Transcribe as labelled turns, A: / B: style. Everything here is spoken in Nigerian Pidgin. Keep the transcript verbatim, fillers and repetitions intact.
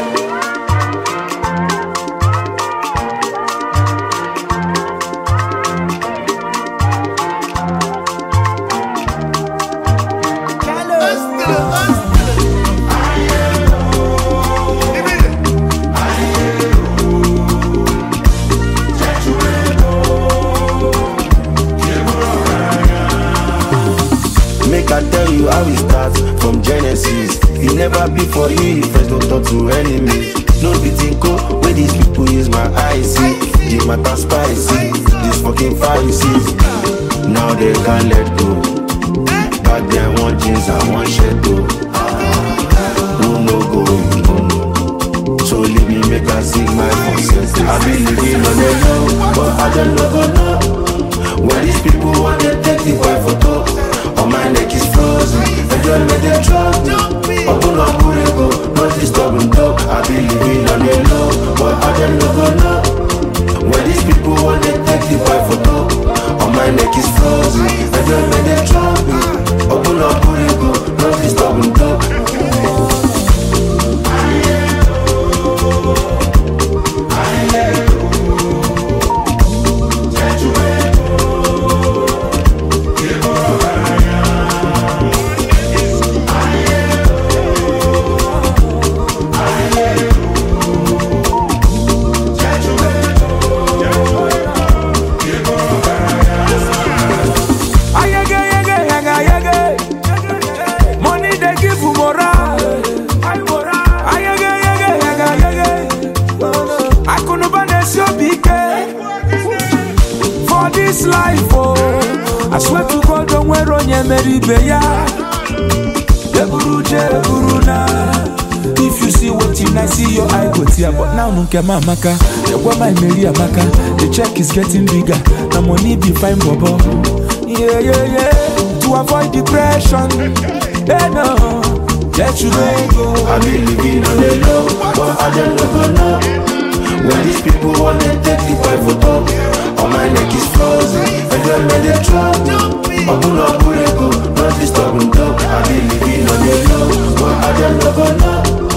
A: I tell you how it starts from Genesis. It never be for you, first don't talk to enemies. No be tinko, where these people use my eyes see. The matter spicy, these fucking Pharisees. Now they can't let go. Back then one jeans and one shirt too. No no go, no no. So leave me make I sing my conscience. I be living on the low, but I don't know go know. When these people want to take the boy photo. Oh, my neck is frozen, enjoyment they trouble. Open up, go, no disturbing dog. I be living on the low, but I don't know go know. When these people want to take the boy photo. Oh, my neck is frozen, enjoyment they trouble. Open up, go, no disturbing dog.
B: This life, oh, I swear to God, don't wear on your merry beya. If you see what you I see your eye go tear, but now no care maka. The one my Mary Amaka, the check is getting bigger. The money be fine, bobo. Yeah, yeah, yeah. To avoid depression, hey no, let you go.
A: I be living on the low, but I don't know now. When these people wanna take the boy photo. Oh, my neck is frozen, I don't let it trouble. Open up, go, no disturbing dog. I be living on the low, but I don't know go now.